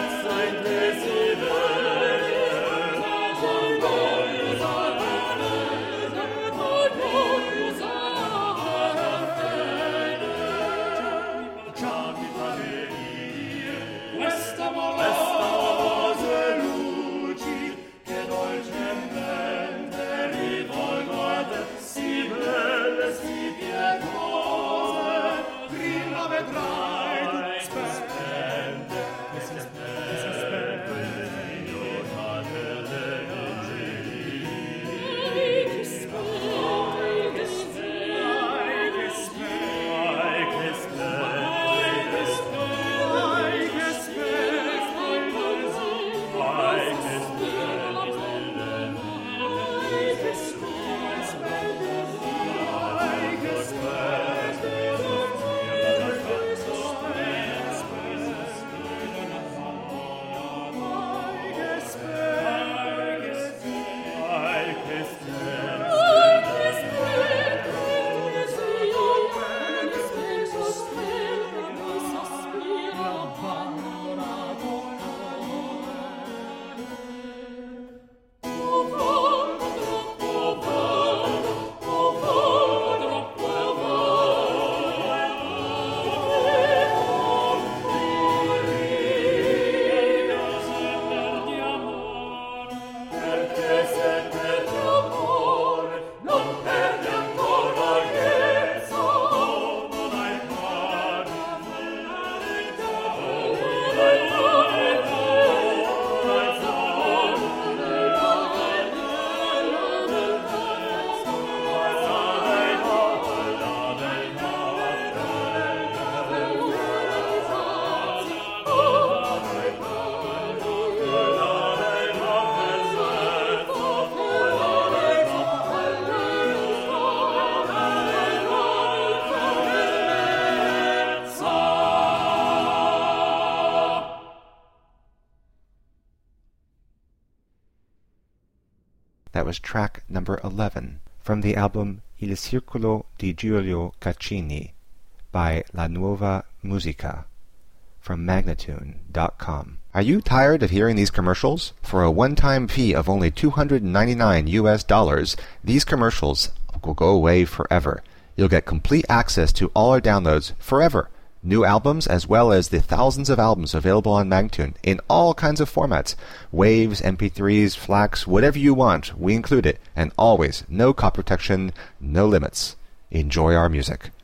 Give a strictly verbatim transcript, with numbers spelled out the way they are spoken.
That was track number eleven from the album Il Circolo di Giulio Caccini by La Nuova Musica from Magnatune dot com. Are you tired of hearing these commercials? For a one-time fee of only two hundred ninety-nine U S dollars, these commercials will go away forever. You'll get complete access to all our downloads forever. New albums as well as the thousands of albums available on Magnatune in all kinds of formats. Waves, M P threes, FLACs, whatever you want, we include it. And always, no copy protection, no limits. Enjoy our music.